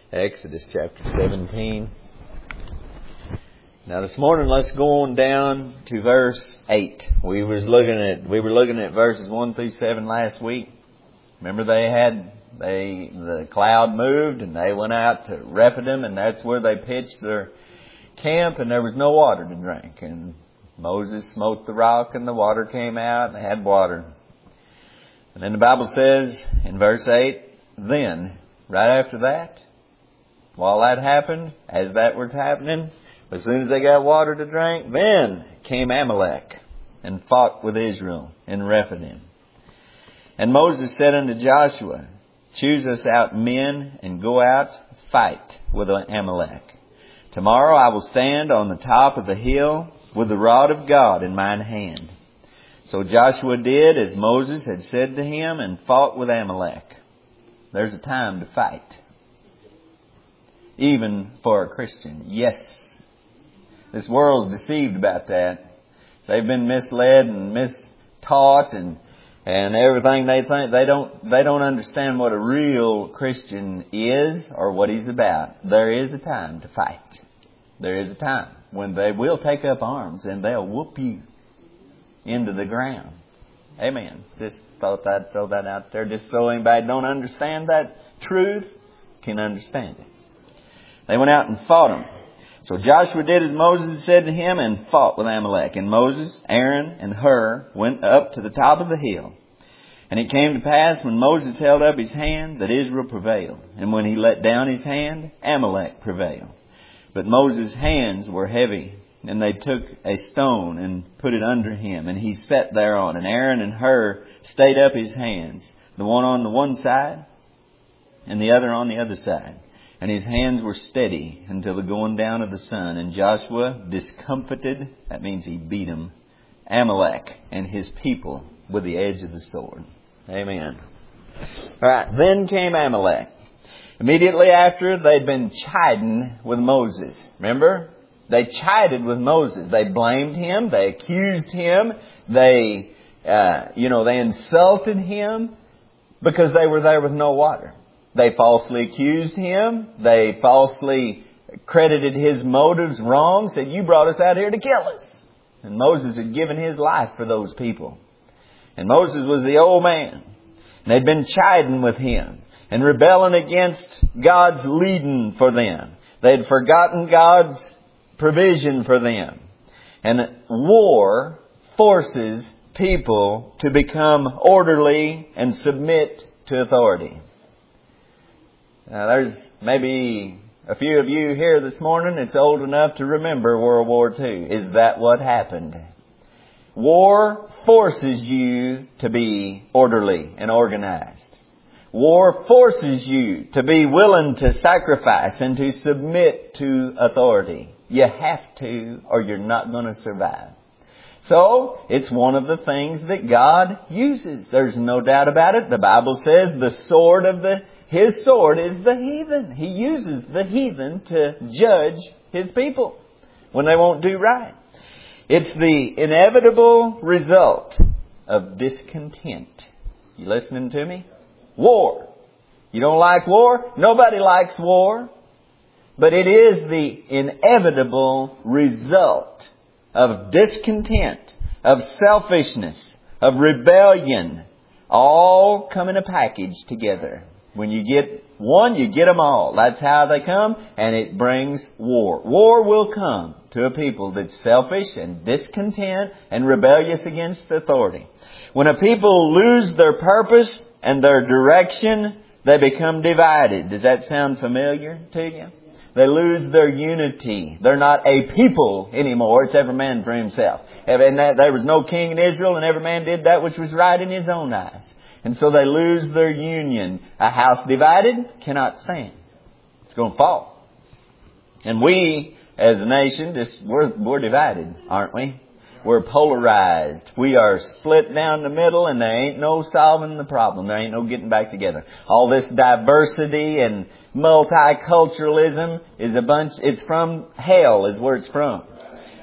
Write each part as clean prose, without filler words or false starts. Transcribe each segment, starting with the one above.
Exodus chapter 17. Now this morning let's go on down to verse 8. We were looking at verses 1 through 7 last week. Remember the cloud moved and they went out to Rephidim, and that's where they pitched their camp, and there was no water to drink. And Moses smote the rock and the water came out and they had water. And then the Bible says in verse 8, then, right after that, while that happened, as that was happening, as soon as they got water to drink, then came Amalek and fought with Israel in Rephidim. And Moses said unto Joshua, choose us out men and go out, fight with Amalek. Tomorrow I will stand on the top of the hill with the rod of God in mine hand. So Joshua did as Moses had said to him and fought with Amalek. There's a time to fight. Even for a Christian. Yes. This world's deceived about that. They've been misled and mistaught and everything they think. They don't understand what a real Christian is or what he's about. There is a time to fight. There is a time when they will take up arms and they'll whoop you into the ground. Amen. Just thought I'd throw that out there just so anybody don't understand that truth can understand it. They went out and fought them. So Joshua did as Moses said to him and fought with Amalek. And Moses, Aaron, and Hur went up to the top of the hill. And it came to pass when Moses held up his hand that Israel prevailed. And when he let down his hand, Amalek prevailed. But Moses' hands were heavy. And they took a stone and put it under him. And he sat thereon. And Aaron and Hur stayed up his hands, the one on the one side and the other on the other side. And his hands were steady until the going down of the sun. And Joshua discomfited, that means he beat him, Amalek and his people with the edge of the sword. Amen. Alright, then came Amalek. Immediately after they'd been chiding with Moses. Remember? They chided with Moses. They blamed him. They accused him. They insulted him because they were there with no water. They falsely accused him. They falsely credited his motives wrong. Said, you brought us out here to kill us. And Moses had given his life for those people. And Moses was the old man. And they'd been chiding with him and rebelling against God's leading for them. They'd forgotten God's provision for them. And war forces people to become orderly and submit to authority. Now, there's maybe a few of you here this morning that's old enough to remember World War II. Is that what happened? War forces you to be orderly and organized. War forces you to be willing to sacrifice and to submit to authority. You have to, or you're not going to survive. So, it's one of the things that God uses. There's no doubt about it. The Bible says the sword of His sword is the heathen. He uses the heathen to judge His people when they won't do right. It's the inevitable result of discontent. You listening to me? War. You don't like war? Nobody likes war. But it is the inevitable result of discontent, of selfishness, of rebellion, all come in a package together. When you get one, you get them all. That's how they come, and it brings war. War will come to a people that's selfish and discontent and rebellious against authority. When a people lose their purpose and their direction, they become divided. Does that sound familiar to you? They lose their unity. They're not a people anymore. It's every man for himself. And there was no king in Israel, and every man did that which was right in his own eyes. And so they lose their union. A house divided cannot stand. It's going to fall. And we, as a nation, we're divided, aren't we? We're polarized. We are split down the middle, and there ain't no solving the problem. There ain't no getting back together. All this diversity and multiculturalism is it's from hell is where it's from.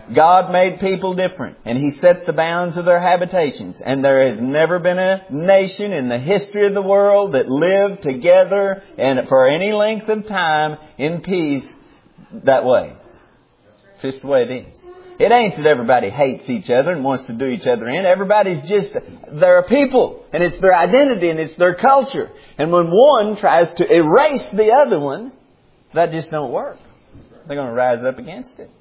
God made people different, and He set the bounds of their habitations. And there has never been a nation in the history of the world that lived together and for any length of time in peace that way. It's just the way it is. It ain't that everybody hates each other and wants to do each other in. Everybody's just, they're a people, and it's their identity and it's their culture. And when one tries to erase the other one, that just don't work. They're going to rise up against it.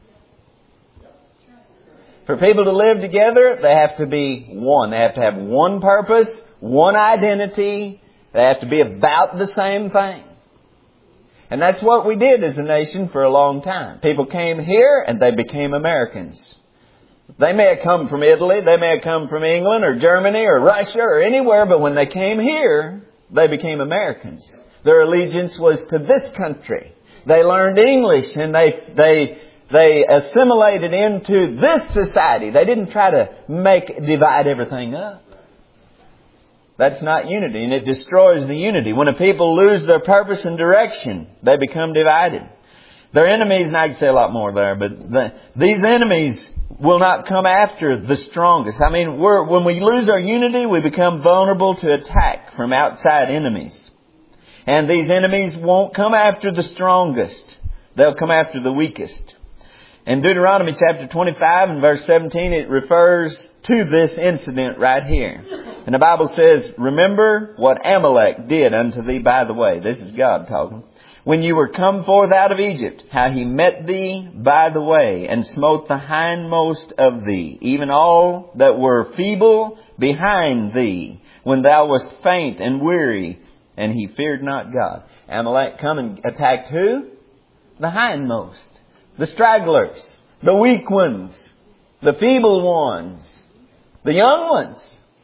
For people to live together, they have to be one. They have to have one purpose, one identity. They have to be about the same thing. And that's what we did as a nation for a long time. People came here and they became Americans. They may have come from Italy, they may have come from England or Germany or Russia or anywhere, but when they came here, they became Americans. Their allegiance was to this country. They learned English and they assimilated into this society. They didn't try to divide everything up. That's not unity, and it destroys the unity. When a people lose their purpose and direction, they become divided. Their enemies, and I could say a lot more there, but these enemies will not come after the strongest. I mean, when we lose our unity, we become vulnerable to attack from outside enemies. And these enemies won't come after the strongest. They'll come after the weakest. In Deuteronomy chapter 25 and verse 17, it refers to this incident right here. And the Bible says, remember what Amalek did unto thee by the way. This is God talking. When you were come forth out of Egypt, how he met thee by the way, and smote the hindmost of thee, even all that were feeble behind thee, when thou wast faint and weary, and he feared not God. Amalek come and attacked who? The hindmost. The stragglers, the weak ones, the feeble ones, the young ones.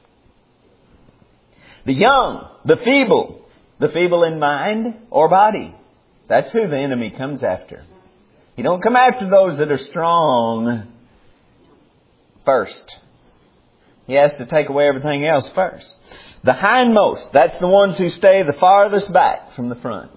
The young, the feeble in mind or body. That's who the enemy comes after. He don't come after those that are strong first. He has to take away everything else first. The hindmost, that's the ones who stay the farthest back from the front.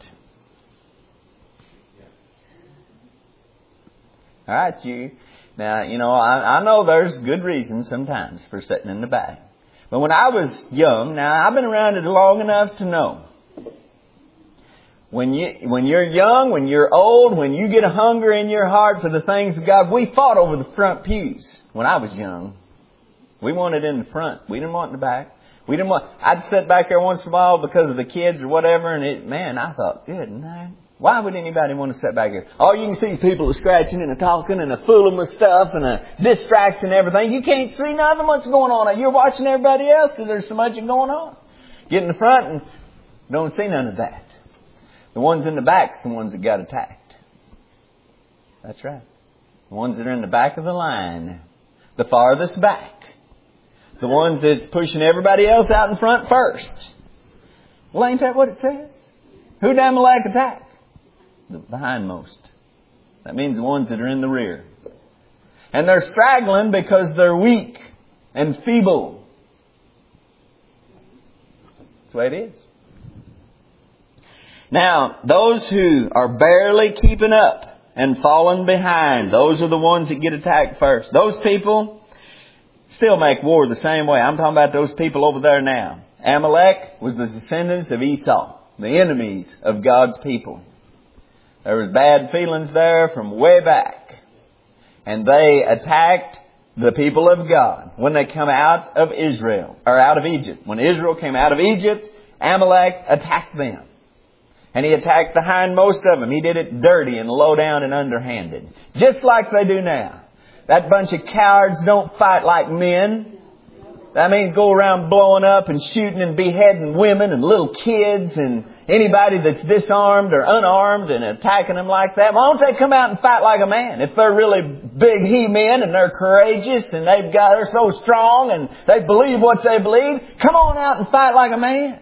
All right, you. Now, I know there's good reasons sometimes for sitting in the back. But when I was young, now I've been around it long enough to know. When you're young, when you're old, when you get a hunger in your heart for the things of God, we fought over the front pews when I was young. We wanted in the front. We didn't want in the back. I'd sit back there once in a while because of the kids or whatever, and I thought, good night. Why would anybody want to sit back here? All you can see is people are scratching and talking and fooling with stuff and distracting everything. You can't see nothing what's going on. You're watching everybody else because there's so much going on. Get in the front and don't see none of that. The ones in the back's the ones that got attacked. That's right. The ones that are in the back of the line. The farthest back. The ones that's pushing everybody else out in front first. Well, ain't that what it says? Who did Amalek attack? The hindmost. That means the ones that are in the rear. And they're straggling because they're weak and feeble. That's the way it is. Now, those who are barely keeping up and falling behind, those are the ones that get attacked first. Those people still make war the same way. I'm talking about those people over there now. Amalek was the descendants of Esau, the enemies of God's people. There was bad feelings there from way back. And they attacked the people of God when they come out of Israel, or out of Egypt. When Israel came out of Egypt, Amalek attacked them. And he attacked the hindmost of them. He did it dirty and low down and underhanded. Just like they do now. That bunch of cowards don't fight like men. That means go around blowing up and shooting and beheading women and little kids and anybody that's disarmed or unarmed and attacking them like that. Why don't they come out and fight like a man? If they're really big he-men and they're courageous and they're so strong and they believe what they believe, come on out and fight like a man.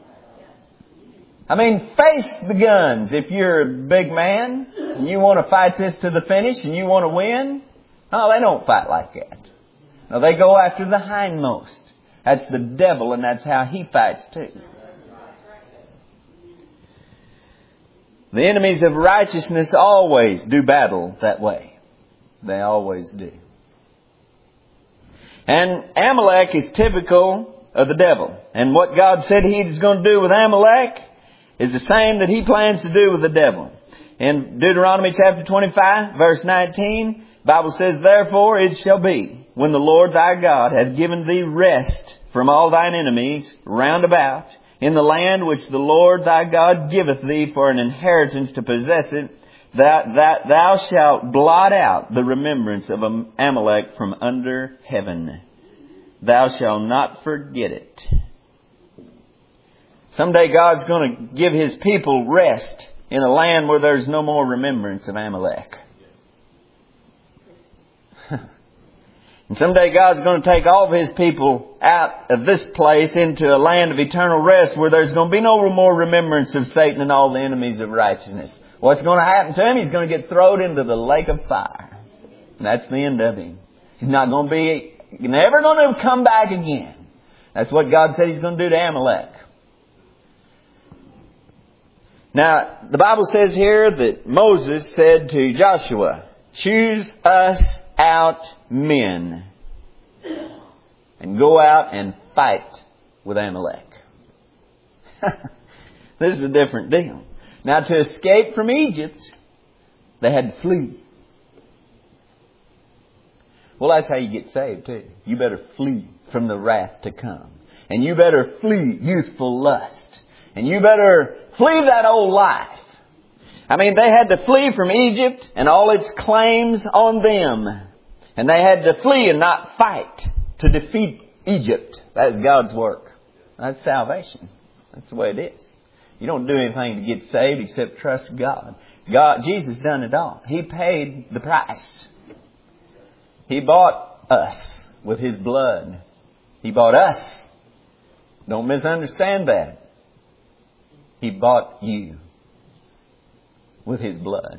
I mean, face the guns. If you're a big man and you want to fight this to the finish and you want to win, no, they don't fight like that. No, they go after the hindmost. That's the devil, and that's how he fights too. The enemies of righteousness always do battle that way. They always do. And Amalek is typical of the devil. And what God said He's going to do with Amalek is the same that He plans to do with the devil. In Deuteronomy chapter 25, verse 19, the Bible says, "Therefore it shall be, when the Lord thy God hath given thee rest from all thine enemies round about, in the land which the Lord thy God giveth thee for an inheritance to possess it, that thou shalt blot out the remembrance of Amalek from under heaven. Thou shalt not forget it." Someday God's going to give His people rest in a land where there's no more remembrance of Amalek. And someday God's going to take all of His people out of this place into a land of eternal rest where there's going to be no more remembrance of Satan and all the enemies of righteousness. What's going to happen to him? He's going to get thrown into the lake of fire. And that's the end of him. He's not going to be, never going to come back again. That's what God said He's going to do to Amalek. Now, the Bible says here that Moses said to Joshua, "Choose us out men and go out and fight with Amalek." This is a different deal. Now, to escape from Egypt, they had to flee. Well, that's how you get saved too. You better flee from the wrath to come. And you better flee youthful lust. And you better flee that old life. I mean, they had to flee from Egypt and all its claims on them. And they had to flee and not fight to defeat Egypt. That is God's work. That's salvation. That's the way it is. You don't do anything to get saved except trust God. Jesus done it all. He paid the price. He bought us with His blood. He bought us. Don't misunderstand that. He bought you with His blood.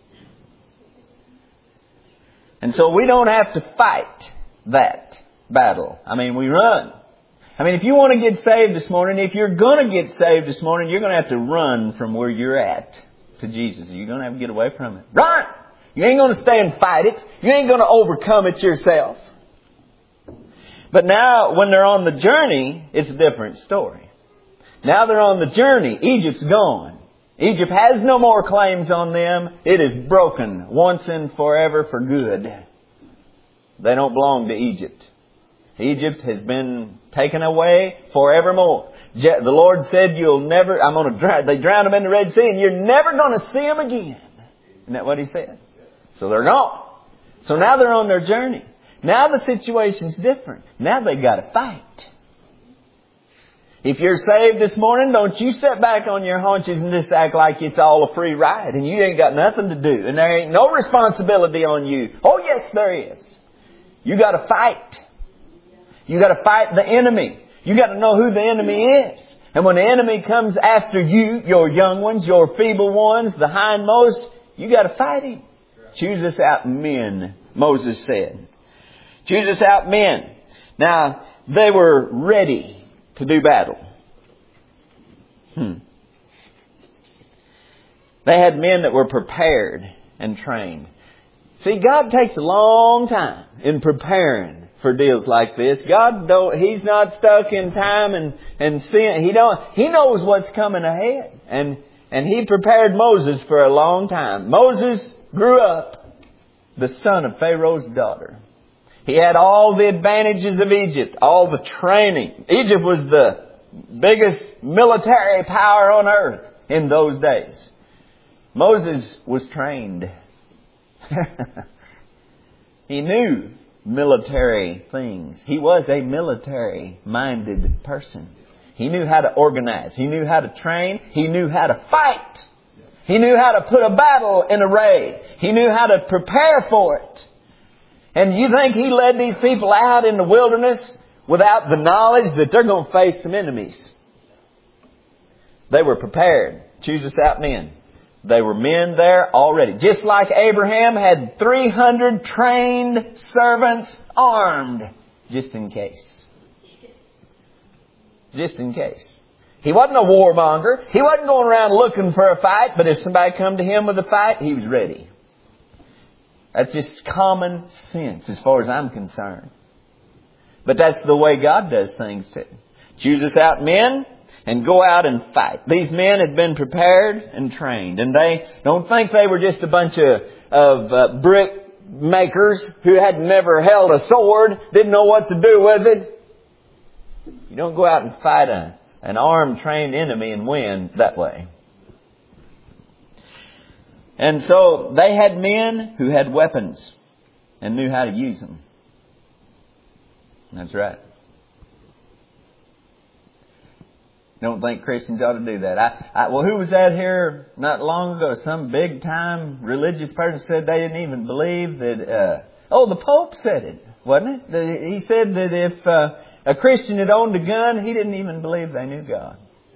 And so we don't have to fight that battle. I mean, we run. I mean, if you want to get saved this morning, if you're going to get saved this morning, you're going to have to run from where you're at to Jesus. You're going to have to get away from it. Run! You ain't going to stay and fight it. You ain't going to overcome it yourself. But now, when they're on the journey, it's a different story. Now they're on the journey. Egypt's gone. Egypt has no more claims on them. It is broken once and forever for good. They don't belong to Egypt. Egypt has been taken away forevermore. The Lord said, they drowned them in the Red Sea and you're never going to see them again. Isn't that what He said? So they're gone. So now they're on their journey. Now the situation's different. Now they got to fight. If you're saved this morning, don't you sit back on your haunches and just act like it's all a free ride and you ain't got nothing to do and there ain't no responsibility on you. Oh yes, there is. You got to fight. You got to fight the enemy. You got to know who the enemy is. And when the enemy comes after you, your young ones, your feeble ones, the hindmost, you got to fight him. Choose us out men, Moses said. Choose us out men. Now, they were ready to do battle. They had men that were prepared and trained. See, God takes a long time in preparing for deals like this. He's not stuck in time and sin. He knows what's coming ahead. And He prepared Moses for a long time. Moses grew up the son of Pharaoh's daughter. He had all the advantages of Egypt, all the training. Egypt was the biggest military power on earth in those days. Moses was trained. He knew military things. He was a military-minded person. He knew how to organize. He knew how to train. He knew how to fight. He knew how to put a battle in array. He knew how to prepare for it. And you think he led these people out in the wilderness without the knowledge that they're going to face some enemies? They were prepared. Choose us out men. They were men there already. Just like Abraham had 300 trained servants armed. Just in case. Just in case. He wasn't a warmonger. He wasn't going around looking for a fight. But if somebody come to him with a fight, he was ready. That's just common sense as far as I'm concerned. But that's the way God does things too. Chooses out men and go out and fight. These men had been prepared and trained. And they don't think they were just a bunch of brick makers who had never held a sword, didn't know what to do with it. You don't go out and fight an armed, trained enemy and win that way. And so they had men who had weapons and knew how to use them. That's right. Don't think Christians ought to do that. Well, who was that here not long ago? Some big time religious person said they didn't even believe that. The Pope said it, wasn't it? He said that if a Christian had owned a gun, he didn't even believe they knew God.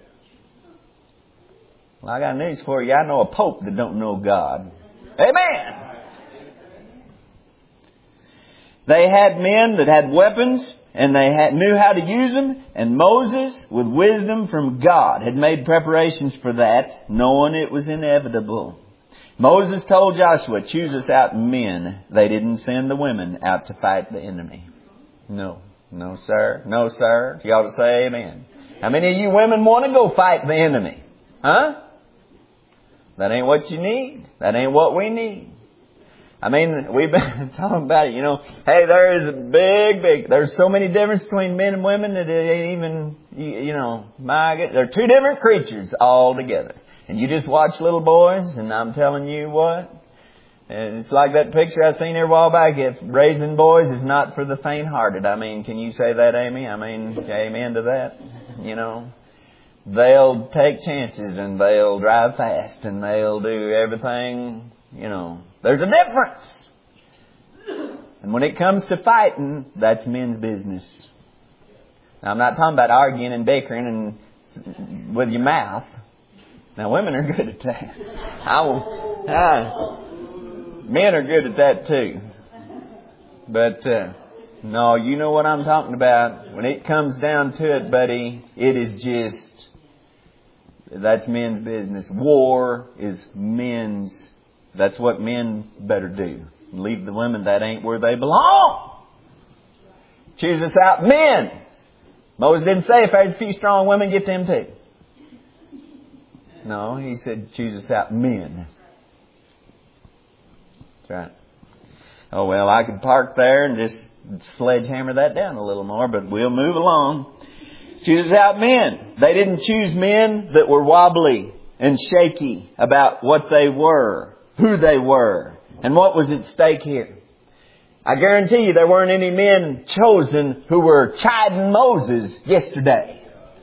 Well, I got news for you. I know a Pope that don't know God. Amen. They had men that had weapons, and they knew how to use them. And Moses, with wisdom from God, had made preparations for that, knowing it was inevitable. Moses told Joshua, choose us out men. They didn't send the women out to fight the enemy. No. No, sir. No, sir. You ought to say amen. How many of you women want to go fight the enemy? Huh? That ain't what you need. That ain't what we need. I mean, we've been talking about it, Hey, there is a there's so many differences between men and women that it ain't even, they're two different creatures altogether. And you just watch little boys, and I'm telling you what, and it's like that picture I seen here a while back. If raising boys is not for the faint-hearted. I mean, can you say that, Amy? I mean, amen to that. They'll take chances, and they'll drive fast, and they'll do everything, There's a difference. And when it comes to fighting, that's men's business. Now, I'm not talking about arguing and bickering and with your mouth. Now, women are good at that. Men are good at that too. But, no, you know what I'm talking about. When it comes down to it, buddy, it is just, that's men's business. War is men's. That's what men better do. Leave the women that ain't where they belong. Choose us out men. Moses didn't say if there's a few strong women, get them too. No, he said choose us out men. That's right. Oh, well, I could park there and just sledgehammer that down a little more, but we'll move along. Choose us out men. They didn't choose men that were wobbly and shaky about what they were, who they were, and what was at stake here. I guarantee you there weren't any men chosen who were chiding Moses yesterday.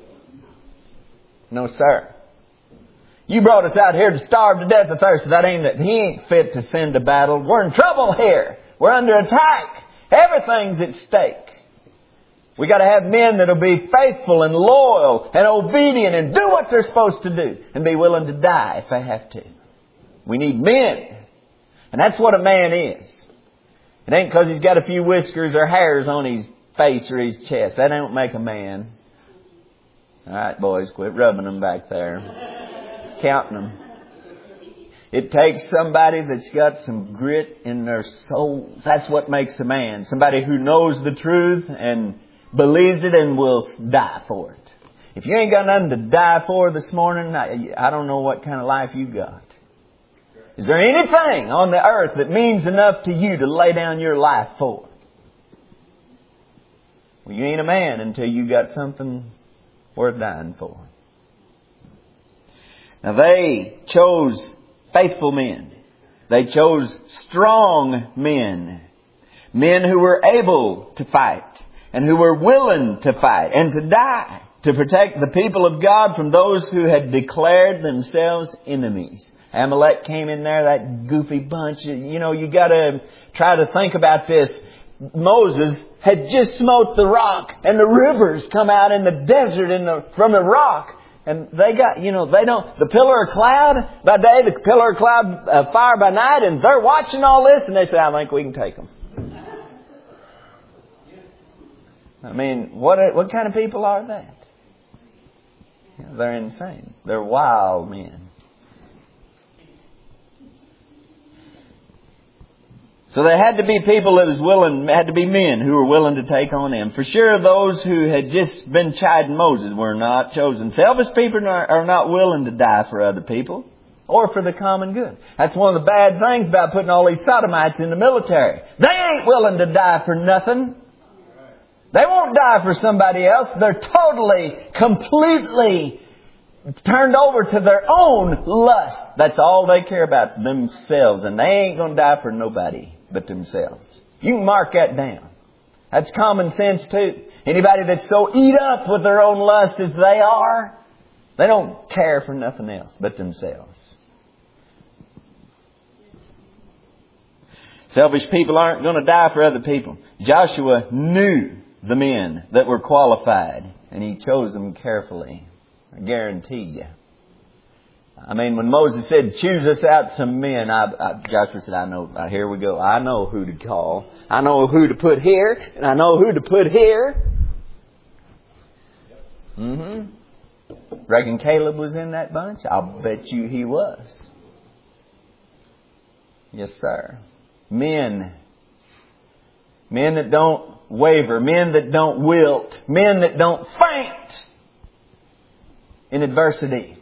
No, sir. You brought us out here to starve to death of thirst. That ain't it. He ain't fit to send to battle. We're in trouble here. We're under attack. Everything's at stake. We got to have men that'll be faithful and loyal and obedient and do what they're supposed to do and be willing to die if they have to. We need men. And that's what a man is. It ain't because he's got a few whiskers or hairs on his face or his chest. That don't make a man. All right, boys, quit rubbing them back there. Counting them. It takes somebody that's got some grit in their soul. That's what makes a man. Somebody who knows the truth and believes it and will die for it. If you ain't got nothing to die for this morning, I don't know what kind of life you got. Is there anything on the earth that means enough to you to lay down your life for? Well, you ain't a man until you got something worth dying for. Now, they chose faithful men. They chose strong men. Men who were able to fight and who were willing to fight and to die to protect the people of God from those who had declared themselves enemies. Amalek came in there, that goofy bunch. You got to try to think about this. Moses had just smote the rock and the rivers come out in the desert from the rock. And they got, the pillar of cloud by day, the pillar of cloud fire by night, and they're watching all this and they say, I think we can take them. I mean, what kind of people are that? They're insane. They're wild men. So there had to be people that was willing, had to be men who were willing to take on them. For sure, those who had just been chiding Moses were not chosen. Selfish people are not willing to die for other people or for the common good. That's one of the bad things about putting all these sodomites in the military. They ain't willing to die for nothing. They won't die for somebody else. They're totally, completely turned over to their own lust. That's all they care about, themselves. And they ain't going to die for nobody but themselves. You can mark that down. That's common sense too. Anybody that's so eat up with their own lust as they are, they don't care for nothing else but themselves. Selfish people aren't going to die for other people. Joshua knew the men that were qualified, and he chose them carefully. I guarantee you. I mean, when Moses said, choose us out some men, Joshua said, I know, here we go. I know who to call. I know who to put here, and I know who to put here. Reckon Caleb was in that bunch? I'll bet you he was. Yes, sir. Men that don't waver, men that don't wilt, men that don't faint in adversity.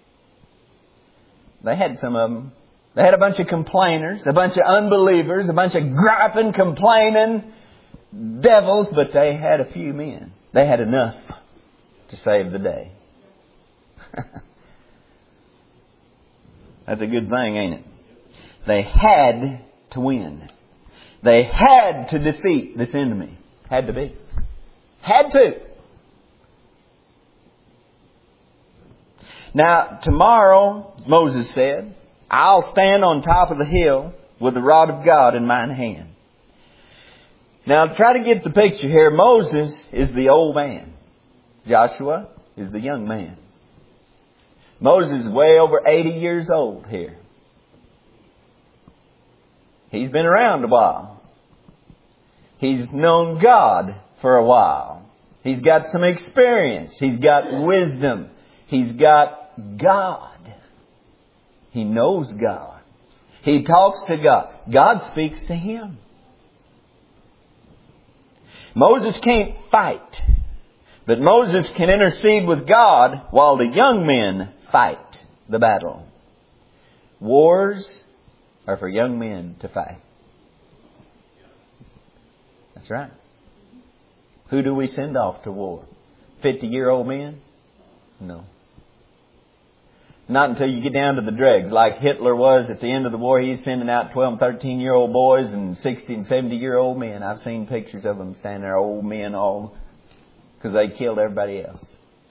They had some of them. They had a bunch of complainers, a bunch of unbelievers, a bunch of griping, complaining devils, but they had a few men. They had enough to save the day. That's a good thing, ain't it? They had to win. They had to defeat this enemy. Had to be. Had to. Now, tomorrow, Moses said, I'll stand on top of the hill with the rod of God in mine hand. Now, try to get the picture here. Moses is the old man. Joshua is the young man. Moses is way over 80 years old here. He's been around a while. He's known God for a while. He's got some experience. He's got wisdom. He's got God. He knows God. He talks to God. God speaks to him. Moses can't fight, but Moses can intercede with God while the young men fight the battle. Wars are for young men to fight. That's right. Who do we send off to war? 50-year-old men? No. Not until you get down to the dregs, like Hitler was at the end of the war. He's sending out 12 and 13-year-old boys and 60 and 70-year-old men. I've seen pictures of them standing there, old men all, because they killed everybody else.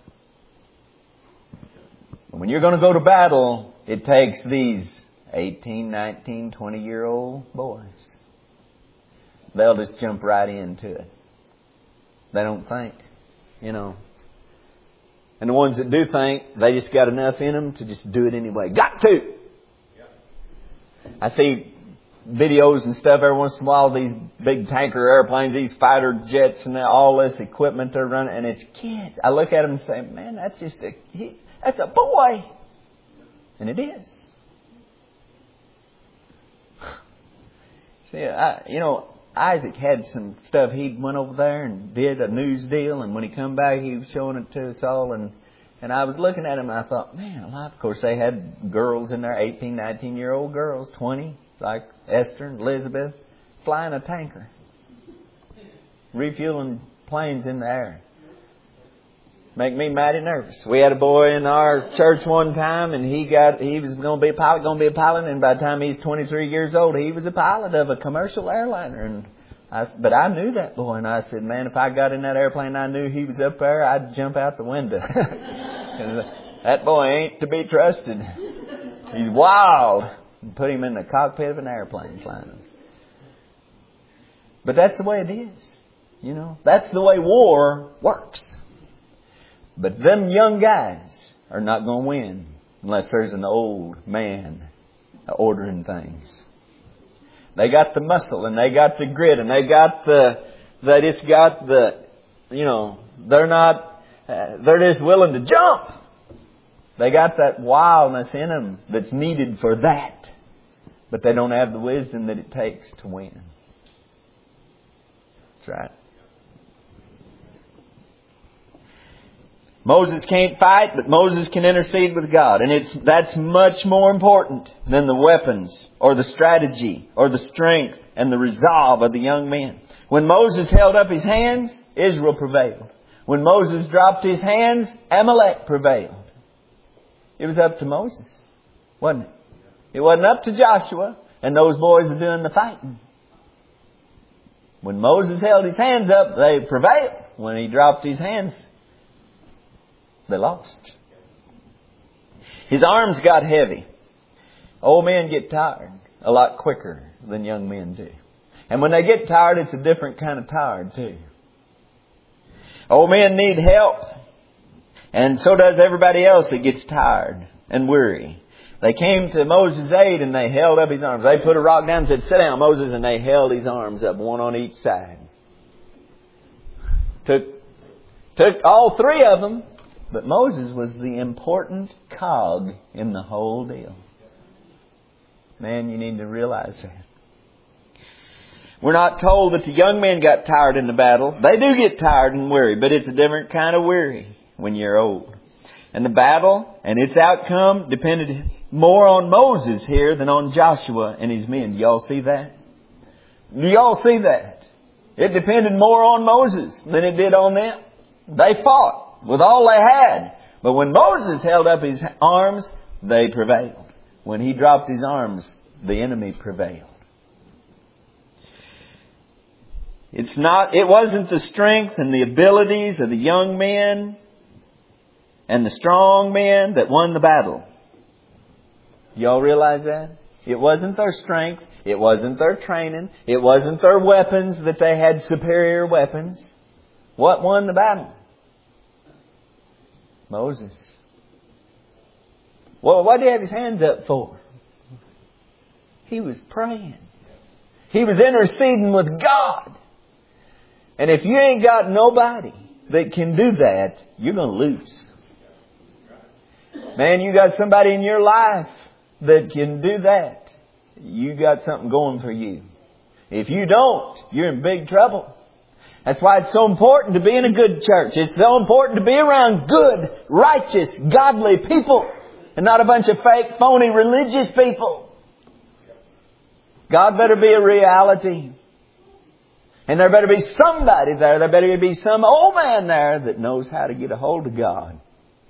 When you're going to go to battle, it takes these 18, 19, 20-year-old boys. They'll just jump right into it. They don't think, you know. And the ones that do think, they just got enough in them to just do it anyway. Got to! I see videos and stuff every once in a while, these big tanker airplanes, these fighter jets and all this equipment they're running, and it's kids. I look at them and say, man, that's just that's a boy. And it is. See, Isaac had some stuff. He went over there and did a news deal, and when he come back, he was showing it to us all. And I was looking at him, and I thought, man, alive. Of course, they had girls in there, 18, 19-year-old girls, 20, like Esther and Elizabeth, flying a tanker, refueling planes in the air. Make me mighty nervous. We had a boy in our church one time, and he was going to be a pilot, and by the time he's 23 years old, he was a pilot of a commercial airliner. But I knew that boy, and I said, man, if I got in that airplane and I knew he was up there, I'd jump out the window. That boy ain't to be trusted. He's wild. And put him in the cockpit of an airplane flying. But that's the way it is. You know, that's the way war works. But them young guys are not going to win unless there's an old man ordering things. They got the muscle and they got the grit and they got they're just willing to jump. They got that wildness in them that's needed for that. but they don't have the wisdom that it takes to win. That's right. Moses can't fight, but Moses can intercede with God. And that's much more important than the weapons or the strategy or the strength and the resolve of the young men. When Moses held up his hands, Israel prevailed. When Moses dropped his hands, Amalek prevailed. It was up to Moses, wasn't it? It wasn't up to Joshua and those boys are doing the fighting. When Moses held his hands up, they prevailed. When he dropped his hands, they lost. His arms got heavy. Old men get tired a lot quicker than young men do. And when they get tired, it's a different kind of tired too. Old men need help. And so does everybody else that gets tired and weary. They came to Moses' aid and they held up his arms. They put a rock down and said, "Sit down, Moses," and they held his arms up, one on each side. Took all three of them. But Moses was the important cog in the whole deal. Man, you need to realize that. We're not told that the young men got tired in the battle. They do get tired and weary, but it's a different kind of weary when you're old. And the battle and its outcome depended more on Moses here than on Joshua and his men. Do y'all see that? Do y'all see that? It depended more on Moses than it did on them. They fought with all they had. But when Moses held up his arms, they prevailed. When he dropped his arms, the enemy prevailed. It wasn't the strength and the abilities of the young men and the strong men that won the battle. Y'all realize that? It wasn't their strength. It wasn't their training. It wasn't their weapons that they had superior weapons. What won the battle? Moses. Well, what did he have his hands up for? He was praying. He was interceding with God. And if you ain't got nobody that can do that, you're going to lose. Man, you got somebody in your life that can do that. You got something going for you. If you don't, you're in big trouble. That's why it's so important to be in a good church. It's so important to be around good, righteous, godly people. And not a bunch of fake, phony, religious people. God better be a reality. And there better be somebody there. There better be some old man there that knows how to get a hold of God.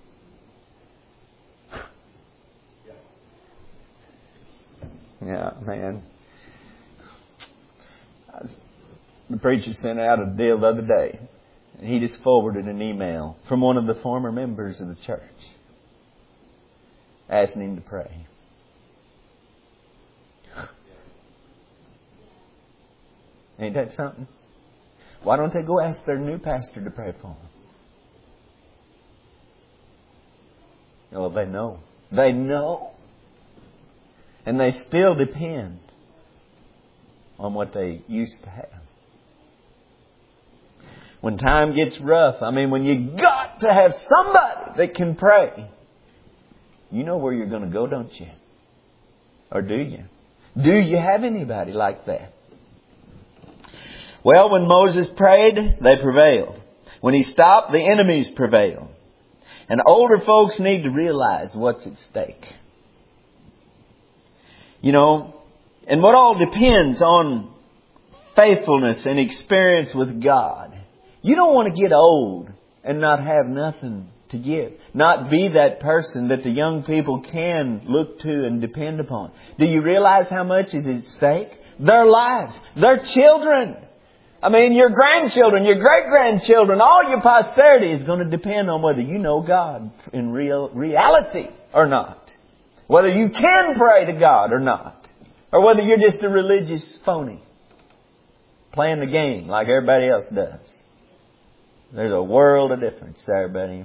Yeah, man. The preacher sent out a deal the other day. He just forwarded an email from one of the former members of the church asking him to pray. Ain't that something? Why don't they go ask their new pastor to pray for them? Well, they know. They know. And they still depend on what they used to have. When time gets rough, when you got to have somebody that can pray, you know where you're going to go, don't you? Or do you? Do you have anybody like that? Well, when Moses prayed, they prevailed. When he stopped, the enemies prevailed. And older folks need to realize what's at stake. And what all depends on faithfulness and experience with God. You don't want to get old and not have nothing to give. Not be that person that the young people can look to and depend upon. Do you realize how much is at stake? Their lives, their children. Your grandchildren, your great-grandchildren, all your posterity is going to depend on whether you know God in reality or not. Whether you can pray to God or not. Or whether you're just a religious phony. Playing the game like everybody else does. There's a world of difference there, buddy.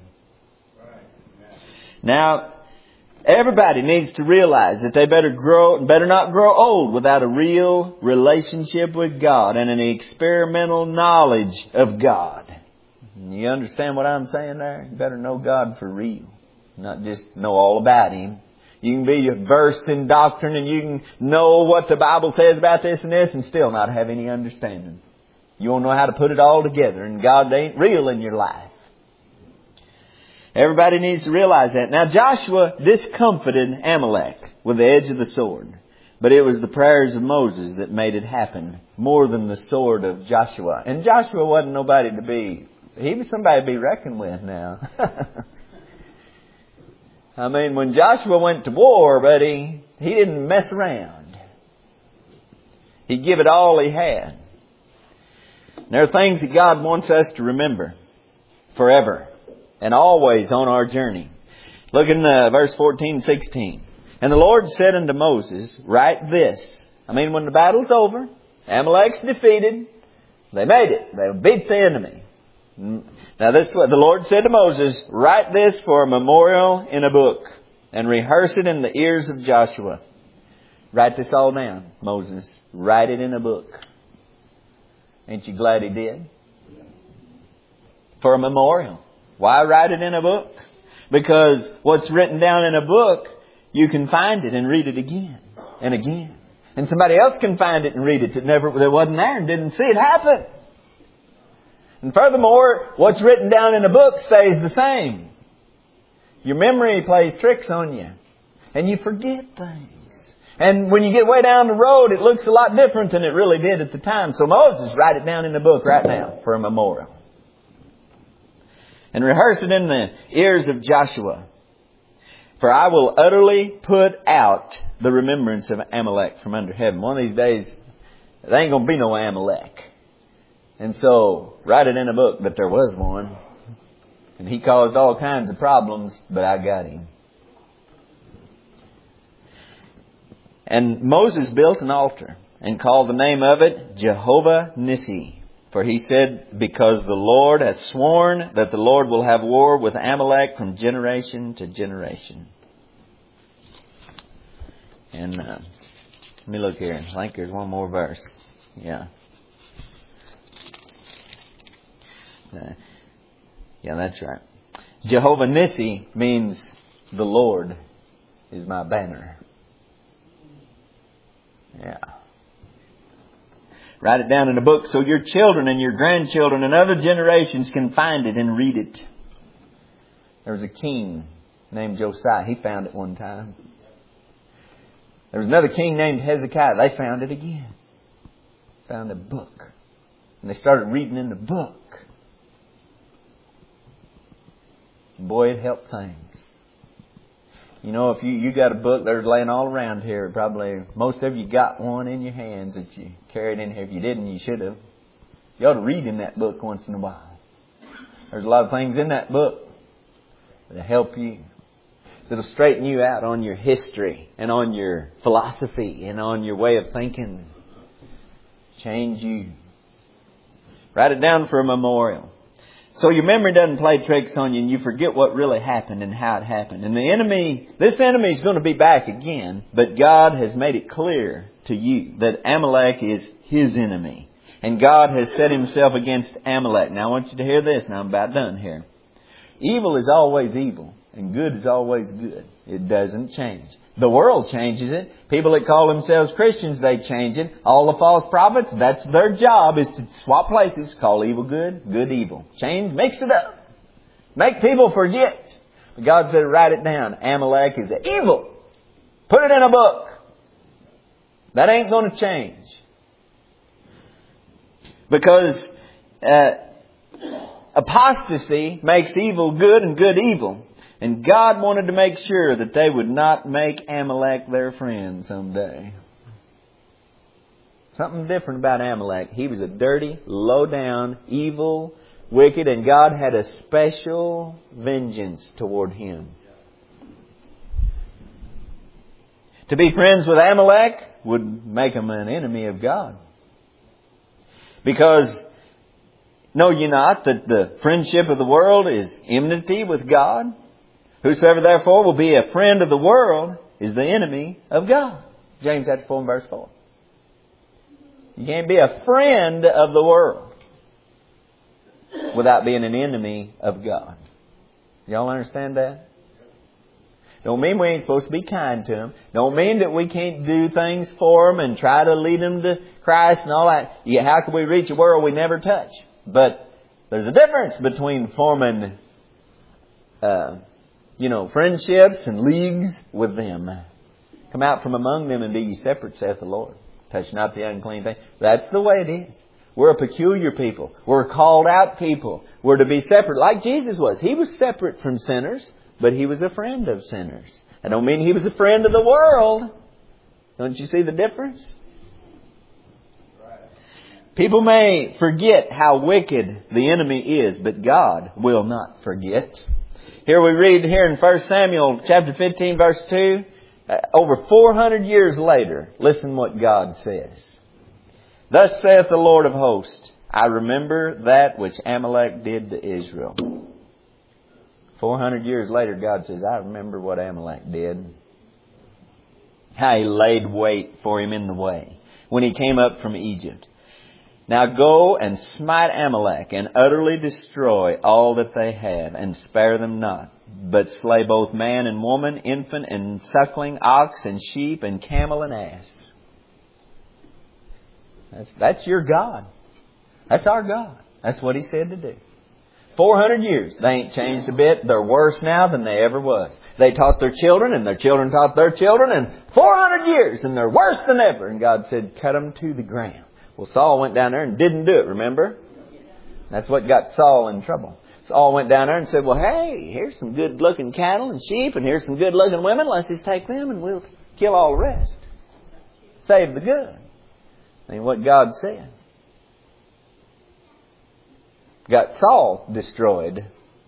Now, everybody needs to realize that they better not grow old without a real relationship with God and an experimental knowledge of God. You understand what I'm saying there? You better know God for real. Not just know all about Him. You can be versed in doctrine and you can know what the Bible says about this and this and still not have any understanding. You won't know how to put it all together, and God ain't real in your life. Everybody needs to realize that. Now Joshua discomfited Amalek with the edge of the sword. But it was the prayers of Moses that made it happen more than the sword of Joshua. And Joshua wasn't nobody to be, he was somebody to be reckoned with now. I mean, when Joshua went to war, buddy, he didn't mess around. He gave it all he had. And there are things that God wants us to remember forever and always on our journey. Look in verse 14 and 16. And the Lord said unto Moses, write this. I mean, when the battle's over, Amalek's defeated, they made it. They beat the enemy. Now this is what the Lord said to Moses, write this for a memorial in a book and rehearse it in the ears of Joshua. Write this all down, Moses. Write it in a book. Ain't you glad he did? For a memorial. Why write it in a book? Because what's written down in a book, you can find it and read it again and again. And somebody else can find it and read it that wasn't there and didn't see it happen. And furthermore, what's written down in a book stays the same. Your memory plays tricks on you. And you forget things. And when you get way down the road, it looks a lot different than it really did at the time. So Moses, write it down in the book right now for a memorial. And rehearse it in the ears of Joshua. For I will utterly put out the remembrance of Amalek from under heaven. One of these days, there ain't going to be no Amalek. And so, write it in a book, but there was one. And he caused all kinds of problems, but I got him. And Moses built an altar and called the name of it Jehovah Nissi. For he said, because the Lord has sworn that the Lord will have war with Amalek from generation to generation. And let me look here. I think there's one more verse. Yeah. Yeah, that's right. Jehovah Nissi means the Lord is my banner. Yeah. Write it down in a book so your children and your grandchildren and other generations can find it and read it. There was a king named Josiah. He found it one time. There was another king named Hezekiah. They found it again. Found a book. And they started reading in the book. Boy, it helped things. You know, if you got a book that's laying all around here, probably most of you got one in your hands that you carried in here. If you didn't, you should have. You ought to read in that book once in a while. There's a lot of things in that book that'll help you. That'll straighten you out on your history and on your philosophy and on your way of thinking. Change you. Write it down for a memorial. So your memory doesn't play tricks on you and you forget what really happened and how it happened. And this enemy is going to be back again, but God has made it clear to you that Amalek is his enemy. And God has set himself against Amalek. Now I want you to hear this. Now I'm about done here. Evil is always evil and good is always good. It doesn't change. The world changes it. People that call themselves Christians, they change it. All the false prophets, that's their job, is to swap places. Call evil good, good evil. Change, mix it up. Make people forget. But God said, write it down. Amalek is evil. Put it in a book. That ain't going to change. Because apostasy makes evil good and good evil. And God wanted to make sure that they would not make Amalek their friend someday. Something different about Amalek. He was a dirty, low-down, evil, wicked, and God had a special vengeance toward him. To be friends with Amalek would make him an enemy of God. Because know ye not that the friendship of the world is enmity with God? Whosoever therefore will be a friend of the world is the enemy of God. James chapter 4 and verse 4. You can't be a friend of the world without being an enemy of God. Y'all understand that? Don't mean we ain't supposed to be kind to them. Don't mean that we can't do things for them and try to lead them to Christ and all that. Yeah, how can we reach a world we never touch? But there's a difference between forming, friendships and leagues with them. Come out from among them and be ye separate, saith the Lord. Touch not the unclean thing. That's the way it is. We're a peculiar people. We're a called out people. We're to be separate like Jesus was. He was separate from sinners, but He was a friend of sinners. I don't mean He was a friend of the world. Don't you see the difference? People may forget how wicked the enemy is, but God will not forget. Here we read here in 1 Samuel chapter 15 verse 2, over 400 years later, listen what God says. Thus saith the Lord of hosts, I remember that which Amalek did to Israel. 400 years later, God says, I remember what Amalek did. How he laid wait for him in the way when he came up from Egypt. Now go and smite Amalek and utterly destroy all that they have and spare them not. But slay both man and woman, infant and suckling, ox and sheep and camel and ass. That's your God. That's our God. That's what He said to do. 400 years. They ain't changed a bit. They're worse now than they ever was. They taught their children and their children taught their children, and 400 years and they're worse than ever. And God said, cut them to the ground. Well, Saul went down there and didn't do it, remember? That's what got Saul in trouble. Saul went down there and said, well, hey, here's some good looking cattle and sheep, and here's some good looking women. Let's just take them and we'll kill all the rest. Save the good. And what God said. Got Saul destroyed.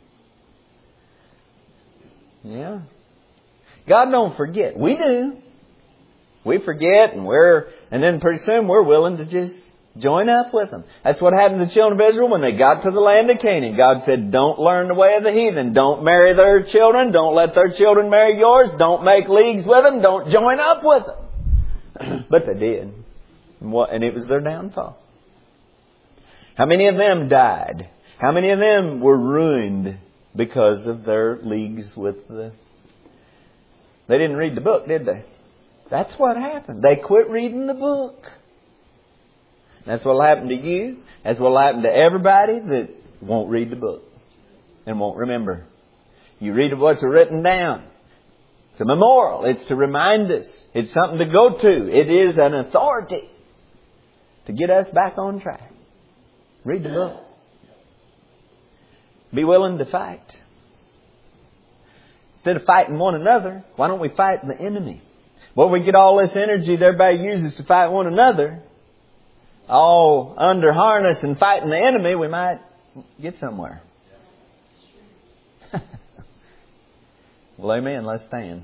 Yeah. God don't forget. We do. We forget and then pretty soon we're willing to just join up with them. That's what happened to the children of Israel when they got to the land of Canaan. God said, don't learn the way of the heathen. Don't marry their children. Don't let their children marry yours. Don't make leagues with them. Don't join up with them. But they did. And it was their downfall. How many of them died? How many of them were ruined because of their leagues with the... They didn't read the book, did they? That's what happened. They quit reading the book. That's what will happen to you. That's what will happen to everybody that won't read the book and won't remember. You read what's written down. It's a memorial. It's to remind us. It's something to go to. It is an authority to get us back on track. Read the book. Be willing to fight. Instead of fighting one another, why don't we fight the enemy? Well, we get all this energy that everybody uses to fight one another, all under harness and fighting the enemy, we might get somewhere. Well, amen. Let's stand.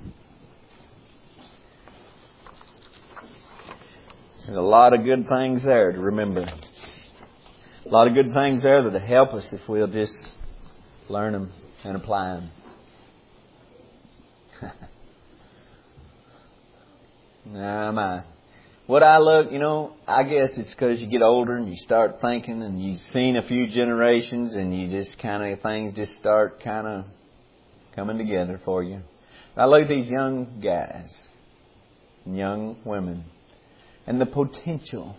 There's a lot of good things there to remember. A lot of good things there that'll help us if we'll just learn them and apply them. What I look, I guess it's because you get older and you start thinking and you've seen a few generations and you just things just start coming together for you. I look at these young guys and young women and the potential.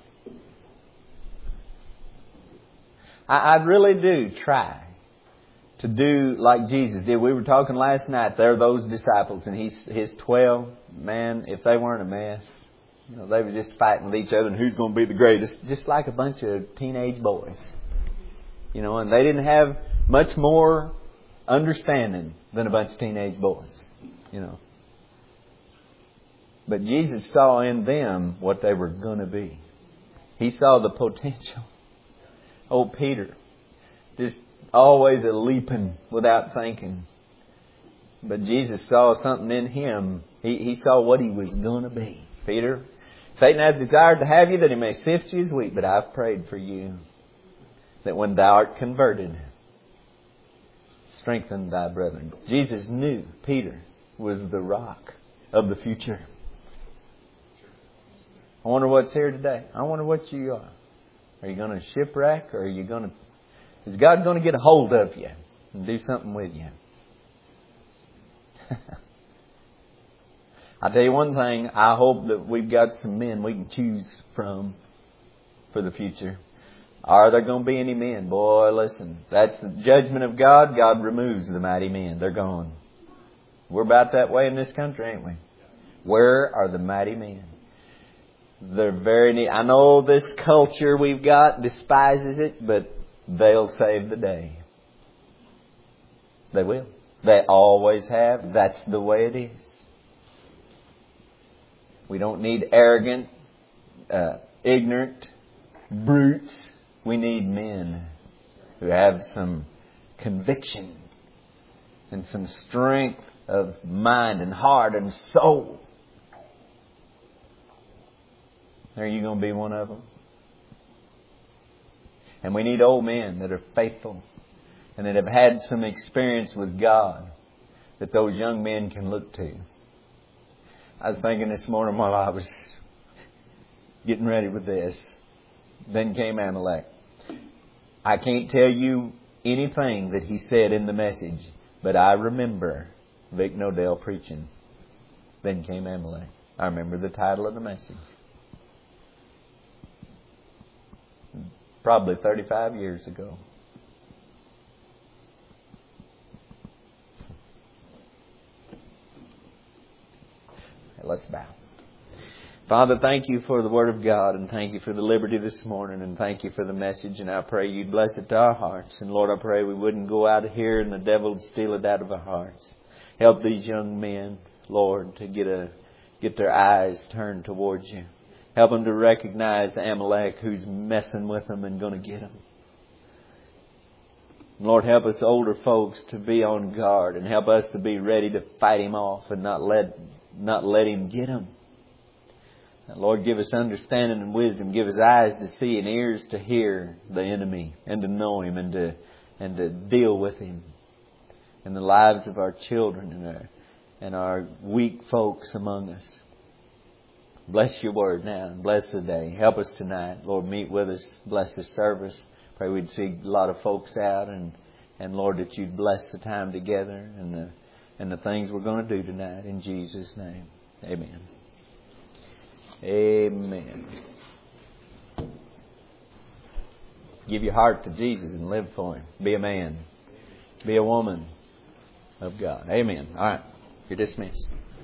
I really do try to do like Jesus did. We were talking last night. There are those disciples and his 12, man, if they weren't a mess, they were just fighting with each other and who's going to be the greatest, just like a bunch of teenage boys. And they didn't have much more understanding than a bunch of teenage boys, But Jesus saw in them what they were going to be. He saw the potential. Oh, Peter, just always a leaping without thinking. But Jesus saw something in him. He saw what he was going to be. Peter, Satan hath desired to have you that he may sift you as wheat, but I've prayed for you that when thou art converted, strengthen thy brethren. Jesus knew Peter was the rock of the future. I wonder what's here today. I wonder what you are. Are you going to shipwreck, or is God going to get a hold of you and do something with you? I'll tell you one thing, I hope that we've got some men we can choose from for the future. Are there going to be any men? Boy, listen, that's the judgment of God. God removes the mighty men. They're gone. We're about that way in this country, ain't we? Where are the mighty men? They're very neat. I know this culture we've got despises it, but they'll save the day. They will. They always have. That's the way it is. We don't need arrogant, ignorant brutes. We need men who have some conviction and some strength of mind and heart and soul. Are you going to be one of them? And we need old men that are faithful and that have had some experience with God that those young men can look to. I was thinking this morning while I was getting ready with this. Then came Amalek. I can't tell you anything that he said in the message, but I remember Vic Nodell preaching. Then came Amalek. I remember the title of the message. Probably 35 years ago. Let's bow. Father, thank you for the Word of God, and thank you for the liberty this morning, and thank you for the message, and I pray you'd bless it to our hearts. And Lord, I pray we wouldn't go out of here and the devil would steal it out of our hearts. Help these young men, Lord, to get their eyes turned towards you. Help them to recognize the Amalek who's messing with them and going to get them. Lord, help us older folks to be on guard, and help us to be ready to fight him off and not let him get them. Lord, give us understanding and wisdom. Give us eyes to see and ears to hear the enemy and to know him and to deal with him in the lives of our children and our weak folks among us. Bless your word now and bless the day. Help us tonight. Lord, meet with us. Bless this service. Pray we'd see a lot of folks out and Lord, that you'd bless the time together and the things we're going to do tonight. In Jesus' name. Amen. Amen. Give your heart to Jesus and live for Him. Be a man. Be a woman of God. Amen. All right. You're dismissed.